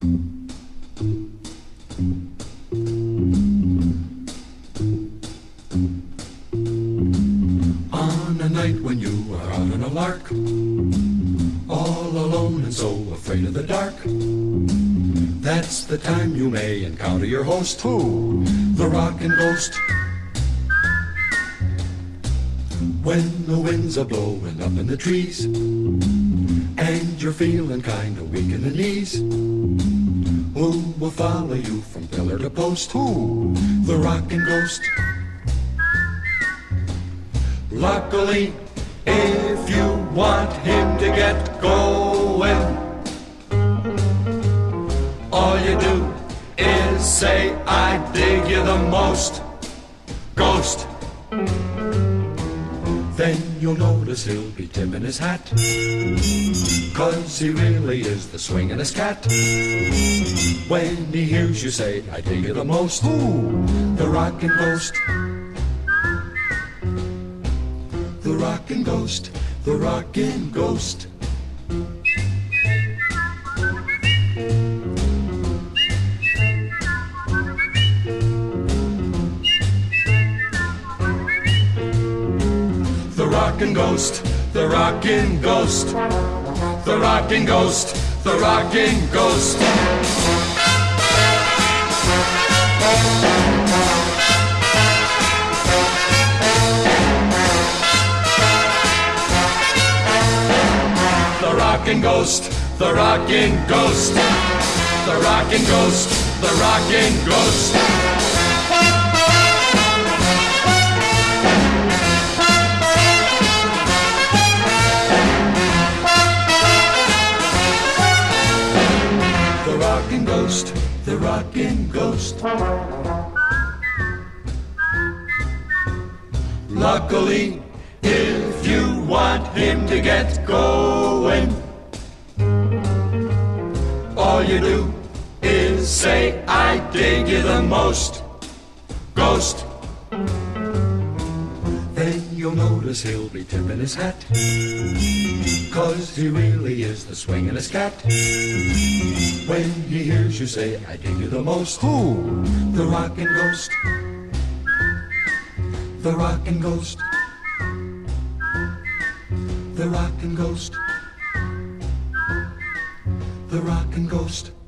On a night when you are out on a lark, all alone and so afraid of the dark, that's the time you may encounter your host. Who? The rockin' ghost. When the winds are blowing up in the trees, and you're feeling kinda weak in the knees, who will follow you from pillar to post? Who? The rockin' ghost. Luckily, if you want him to get going, all you do is say, I dig you the most, ghost. Then you'll notice he'll be tipping his hat, 'cause he really is the swingin'est cat. When he hears you say, I dig you the most, ooh, the rockin' ghost. The rockin' ghost, the rockin' ghost. The rockin' ghost, the rockin' ghost, the rockin' ghost, the rockin' ghost. The rockin' ghost, the rockin' ghost, the rockin' ghost, the rockin' ghost. The rockin' ghost, the rockin' ghost. Luckily, if you want him to get going, all you do is say, I dig you the most, ghost. Then you'll notice he'll be tipping his hat, 'cause he really is the swingin'est cat. When he hears you say, I dig you the most, who? The rockin' ghost. The rockin' ghost. The rockin' ghost. The rockin' ghost.